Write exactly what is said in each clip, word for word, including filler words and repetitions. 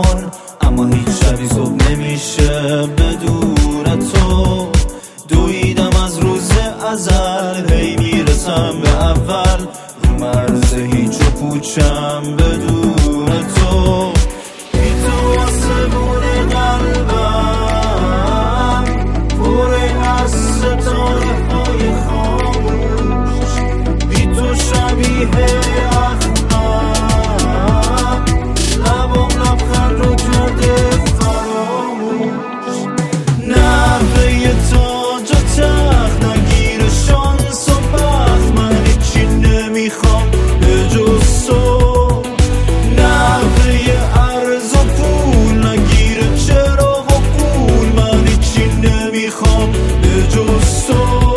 کن، اما هیچ شبی صبح نمیشه بدون تو. دویدم از روز ازل، هی میرسم به اول، رو مرز هیچ و پوچم بدون تو. بی تو آسمون قلبم پره از ستاره های خاموش، بی تو شبیه اخمم لبم لبخند رو کرده فراموش. نحوه تاج و تخت نگیر شانس و بخت، من هیچی نمیخوام به جز تو. نحوه عرض و پول نگیر چراغ و قول، من هیچی نمیخوام به جز تو.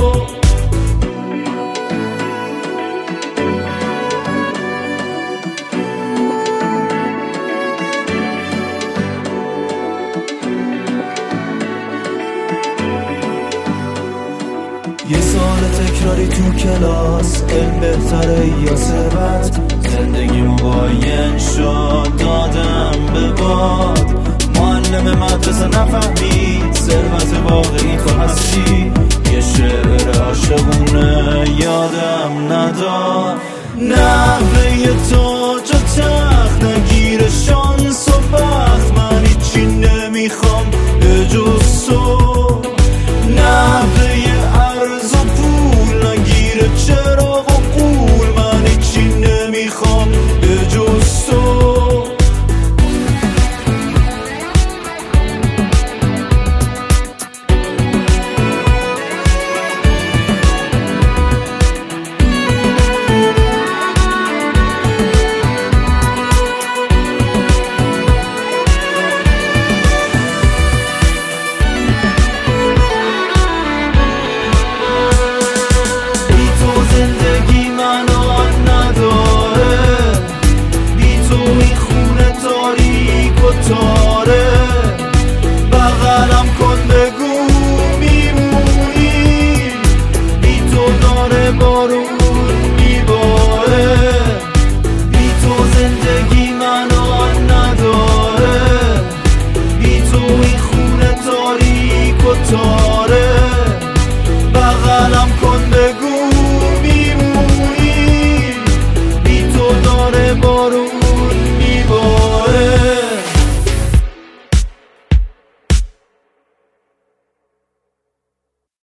یه سال تکراری تو کلاس، علم بهتره یا ثروت؟ زندگیمو باین شد دادم به باد. معلم مدرسه نفهمید ثروت واقعی تو هستی، یه شعر عاشقونه یادم نداد. نحوه تاج و تخت نگیر شانس و بخت، من هیچی نمیخوام به جز تو. نحوه عرض و پول نگیر چراغ و قول، من هیچی نمیخوام به جز تو. زندگی منو نداره، بی تو این خونه تاریک و تاره.